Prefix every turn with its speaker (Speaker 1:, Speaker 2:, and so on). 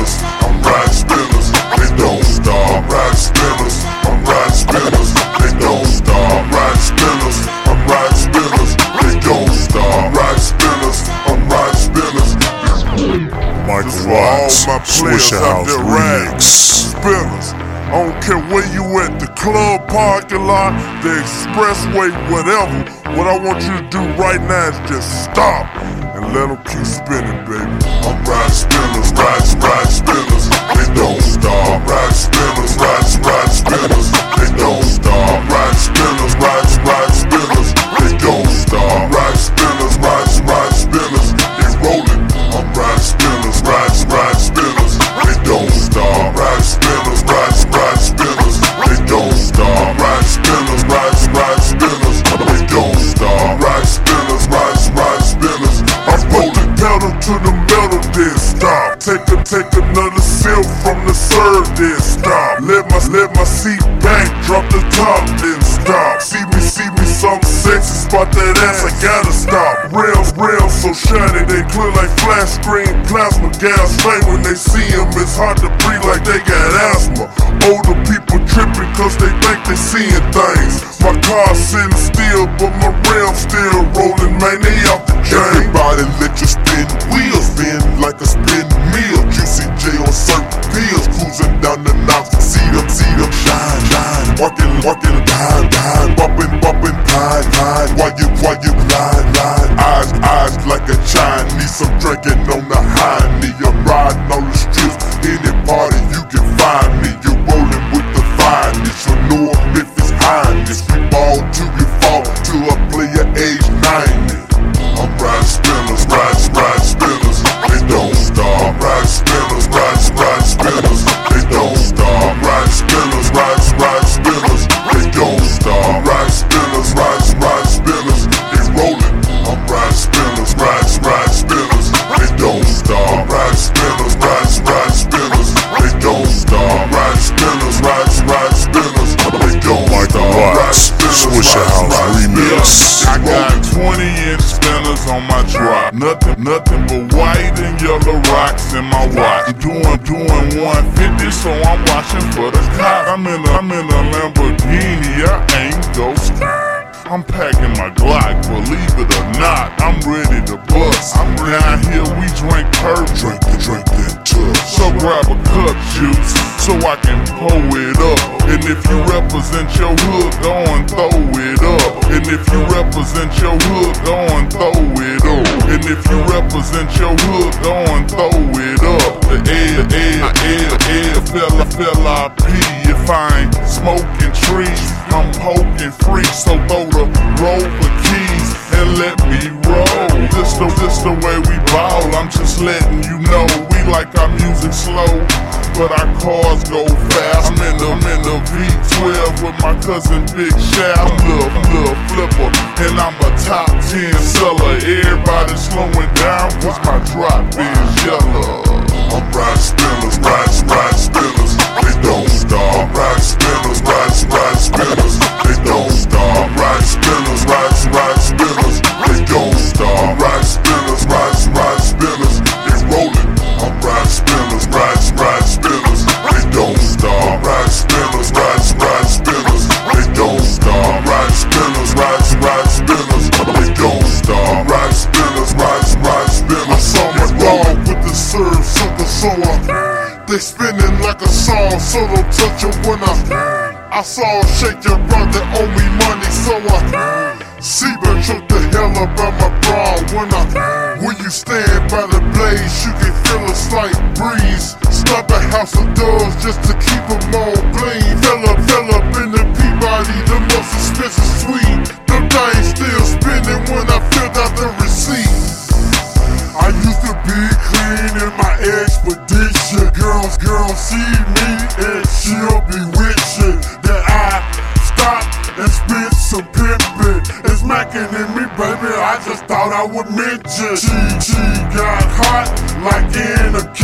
Speaker 1: spinners, I'm riding spinners, they don't stop. Riding spinners, I'm riding spinners, they don't stop. Riding spinners, I'm riding spinners, they don't stop. Riding spinners, I'm riding spinners.
Speaker 2: Michael Watts, Swishahouse Remix.
Speaker 1: Spinners. I don't care where you at, the club, parking lot, the expressway, whatever. What I want you to do right now is just stop and let them keep spinning, baby. I'm riding spinners, riding spinners, they don't stop. Riding spinners, riding spinners, they don't stop. Riding spinners, riding spinners, they don't stop. Riding spinners, riding spinners, they rolling. I'm riding spinners, riding spinners, they don't stop. Riding spinners, riding spinners, they don't stop. Riding spinners, riding spinners, they don't stop. Riding spinners, riding spinners, I put the pedal to the metal, then stop. Take another sip from the serve, then stop. Let my seat back, drop the top, then stop. See me something sexy, spot that ass, I gotta stop. Rails so shiny, they clear like flash screen plasma. Gas flame when they see them, it's hard to breathe like they got asthma. Older people tripping cause they think they seeing things. My car's sitting still, but my rims still rolling, man, they off the chain.
Speaker 2: Everybody let your spin wheels spin like a spin meal. Juicy J on certain pills, cruising down the knob. See them shine. Walking, dine, bumping, pine. While you glide. Eyes like a Chinese. I'm drinking on the high knee. I'm riding on the strips. Any party you can find me. You're rolling with the finest. You know Memphis Highness. We ball till we fall till I play at age 90.
Speaker 1: I'm riding spinners, riding spinners, they don't stop. Riding spinners, riding spinners, they don't stop. Riding spinners, riding spinners, they don't stop. Riding spinners, riding spinners, they rolling. I'm riding spinners, riding spinners, they don't stop. Riding spinners, riding spinners, they don't stop. Riding spinners, riding spinners, they don't
Speaker 2: Michael Watts, Swishahouse Remix.
Speaker 1: I got 20-inch spinners on my drop. Nothing but white and yellow rocks in my watch. Doing 150, so I'm watching for the cops. I'm in a Lamborghini, I ain't ghost. I'm packing my Glock, believe it or not, I'm ready to bust. Down here we drink purple, drink that tough. So grab a cup juice, so I can pour it up. And if you represent your hood, go and throw it up. And if you represent your hood, go and throw it up. And if you represent your hood, go and throw it up. The air, fella P. If I ain't smoking trees, I'm poking free. So throw the Rover keys and let me roll. This the way we ball, I'm just letting you know. We like our music slow, but our cars go fast. I'm in the V12 with my cousin Big Shaft. I'm Lil Flipper, and I'm a top 10 seller. Everybody slowing down, cause my drop is yellow. I'm riding spinners, riding spinners, they don't stop. Riding spinners, riding spinners, they don't stop. Riding spinners, riding spinners, they don't stop. Riding spinners, riding spinners, they rolling. I'm riding spinners, riding spinners, they don't stop. Riding spinners, riding spinners, they don't stop. Riding spinners, riding spinners, they don't stop. Riding spinners, riding spinners. I saw my dog with the serve, sucker, so they spinning like a song, so don't touch it when I saw her shake your brother owe me money, so Seabird took the hell up out my bra. When you stand by the blaze, you can feel a slight breeze. Stop a house of doors just to keep them all clean. Fell up in the Peabody, the most expensive suite. Them things still spinning when I filled out the receipt. I used to be clean in my expedition. Girls see me and she'll be wishing that I stop and spit some pimpin'. It's mackin' in me, baby, I just thought I would mention. She got hot like in a